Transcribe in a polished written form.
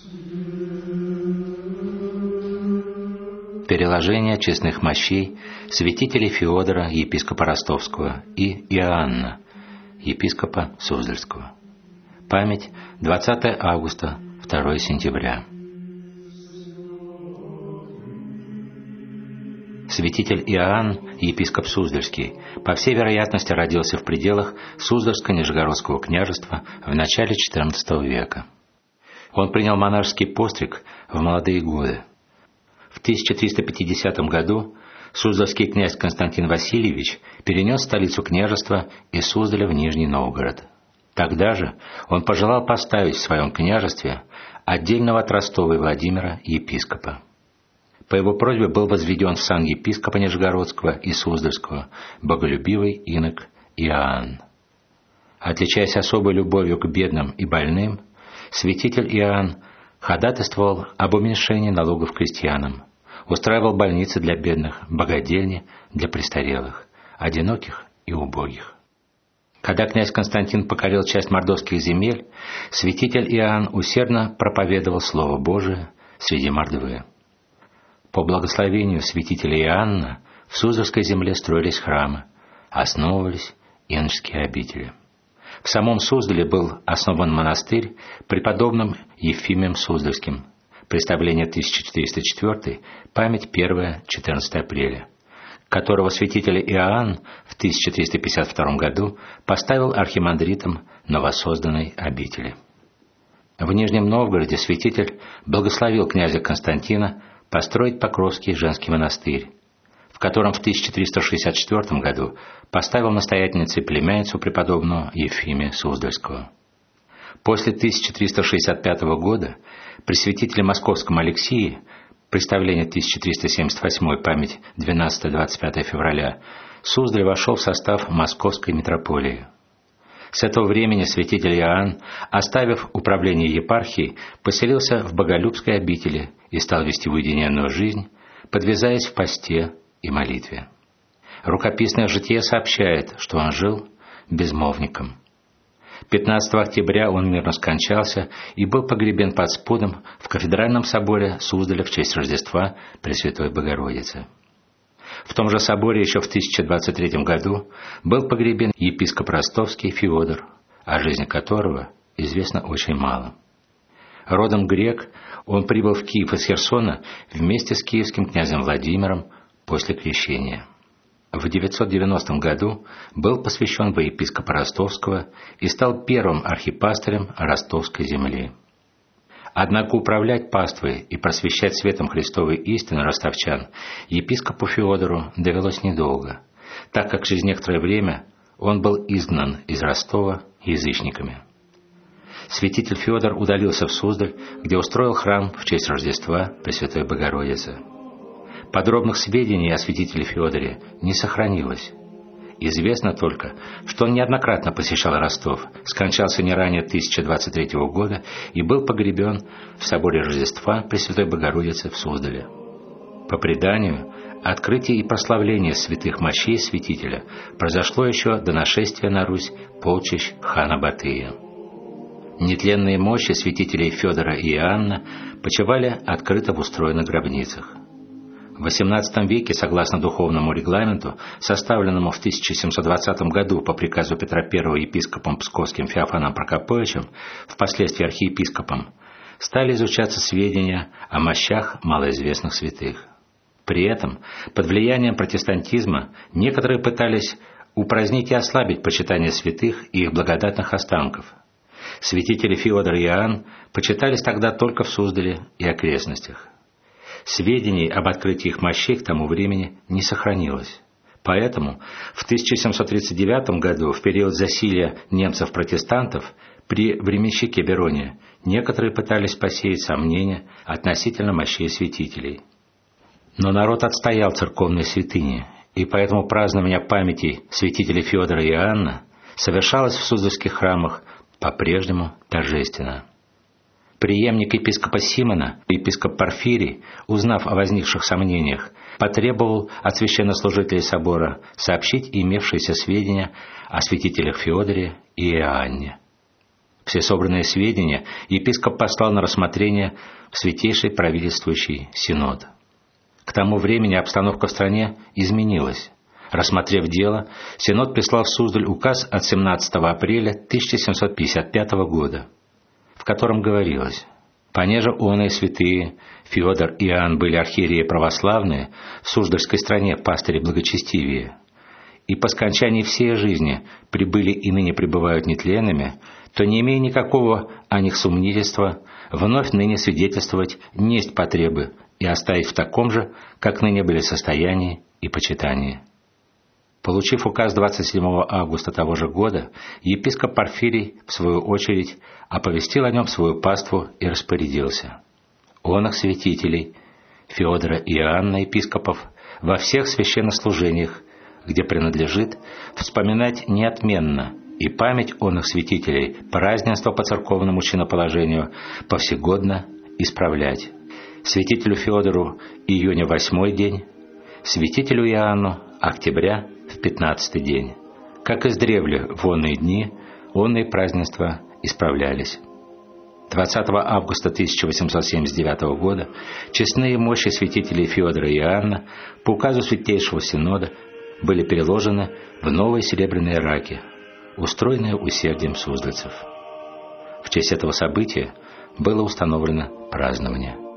Переложение честных мощей святителей Феодора, епископа Ростовского, и Иоанна, епископа Суздальского. Память 20 августа, 2 сентября. Святитель Иоанн, епископ Суздальский, по всей вероятности родился в пределах Суздальско-Нижегородского княжества в начале XIV века. Он принял монашеский постриг в молодые годы. В 1350 году суздальский князь Константин Васильевич перенес столицу княжества из Суздаля в Нижний Новгород. Тогда же он пожелал поставить в своем княжестве отдельного от Ростова и Владимира епископа. По его просьбе был возведен в сан епископа Нижегородского и Суздальского боголюбивый инок Иоанн. Отличаясь особой любовью к бедным и больным, святитель Иоанн ходатайствовал об уменьшении налогов крестьянам, устраивал больницы для бедных, богадельни для престарелых, одиноких и убогих. Когда князь Константин покорил часть мордовских земель, святитель Иоанн усердно проповедовал Слово Божие среди мордвы. По благословению святителя Иоанна в Суздальской земле строились храмы, основывались иноческие обители. В самом Суздале был основан монастырь преподобным Ефимием Суздальским. Представление 1404, память 1-14 апреля, которого святитель Иоанн в 1352 году поставил архимандритом новосозданной обители. В Нижнем Новгороде святитель благословил князя Константина построить Покровский женский монастырь, в котором в 1364 году поставил настоятельницей племянницу преподобного Ефимия Суздальского. После 1365 года при святителе Московском Алексии, представление 1378, память 12-25 февраля, Суздаль вошел в состав Московской митрополии. С этого времени святитель Иоанн, оставив управление епархией, поселился в Боголюбской обители и стал вести уединенную жизнь, подвязаясь в посте и молитве. Рукописное житие сообщает, что он жил безмолвником. 15 октября он мирно скончался и был погребен под спудом в кафедральном соборе Суздаля в честь Рождества Пресвятой Богородицы. В том же соборе еще в 1023 году был погребен епископ ростовский Феодор, о жизни которого известно очень мало. Родом грек, он прибыл в Киев из Херсона вместе с киевским князем Владимиром после крещения. В 990 году был посвящен во епископа Ростовского и стал первым архипастырем Ростовской земли. Однако управлять паствой и просвещать светом Христовой истины ростовчан епископу Феодору довелось недолго, так как через некоторое время он был изгнан из Ростова язычниками. Святитель Феодор удалился в Суздаль, где устроил храм в честь Рождества Пресвятой Богородицы. Подробных сведений о святителе Феодоре не сохранилось. Известно только, что он неоднократно посещал Ростов, скончался не ранее 1023 года и был погребен в соборе Рождества Пресвятой Богородицы в Суздале. По преданию, открытие и прославление святых мощей святителя произошло еще до нашествия на Русь полчищ хана Батыя. Нетленные мощи святителей Феодора и Иоанна почивали открыто в устроенных гробницах. В XVIII веке, согласно духовному регламенту, составленному в 1720 году по приказу Петра I епископом Псковским Феофаном Прокоповичем, впоследствии архиепископом, стали изучаться сведения о мощах малоизвестных святых. При этом, под влиянием протестантизма, некоторые пытались упразднить и ослабить почитание святых и их благодатных останков. Святители Феодор и Иоанн почитались тогда только в Суздале и окрестностях. Сведений об открытии их мощей к тому времени не сохранилось. Поэтому в 1739 году, в период засилья немцев-протестантов, при временщике Бероне, некоторые пытались посеять сомнения относительно мощей святителей. Но народ отстоял церковные святыни, и поэтому празднование памяти святителей Феодора и Иоанна совершалось в суздальских храмах по-прежнему торжественно. Преемник епископа Симона, епископ Порфирий, узнав о возникших сомнениях, потребовал от священнослужителей собора сообщить имевшиеся сведения о святителях Феодоре и Иоанне. Все собранные сведения епископ послал на рассмотрение в Святейший правительствующий синод. К тому времени обстановка в стране изменилась. Рассмотрев дело, синод прислал в Суздаль указ от 17 апреля 1755 года, в котором говорилось: «Понеже оные святые Феодор и Иоанн были архиереи православные, в Суздальской стране пастыри благочестивее, и по скончании всей жизни прибыли и ныне пребывают нетленными, то, не имея никакого о них сомнительства, вновь ныне свидетельствовать несть потребы и оставить в таком же, как ныне были состоянии и почитании». Получив указ 27 августа того же года, епископ Порфирий, в свою очередь, оповестил о нем свою паству и распорядился: «Оных святителей, Феодора и Иоанна епископов, во всех священнослужениях, где принадлежит, вспоминать неотменно, и память оных святителей, празднество по церковному чиноположению, повсегодно исправлять. Святителю Феодору июня 8 день, святителю Иоанну октября в 15 день. Как издревле в онные дни, онные празднества исправлялись». 20 августа 1879 года честные мощи святителей Феодора и Иоанна по указу Святейшего Синода были переложены в новые серебряные раки, устроенные усердием суздальцев. В честь этого события было установлено празднование.